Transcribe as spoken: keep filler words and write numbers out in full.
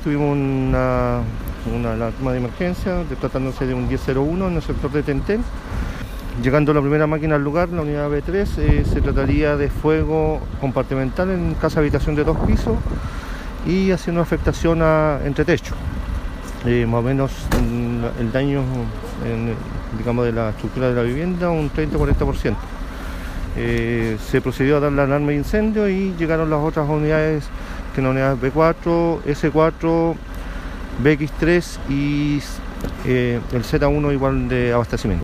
tuvimos una, una alarma de emergencia, de, tratándose de un diez cero uno en el sector de Tentén. Llegando la primera máquina al lugar, la unidad B tres, eh, se trataría de fuego compartimental en casa habitación de dos pisos y haciendo afectación a entretecho. Eh, más o menos mm, el daño, en, digamos, de la estructura de la vivienda, un treinta a cuarenta por ciento. Eh, se procedió a dar la alarma de incendio y llegaron las otras unidades, que son las unidades B cuatro, S cuatro, B X tres y eh, el Z uno igual de abastecimiento.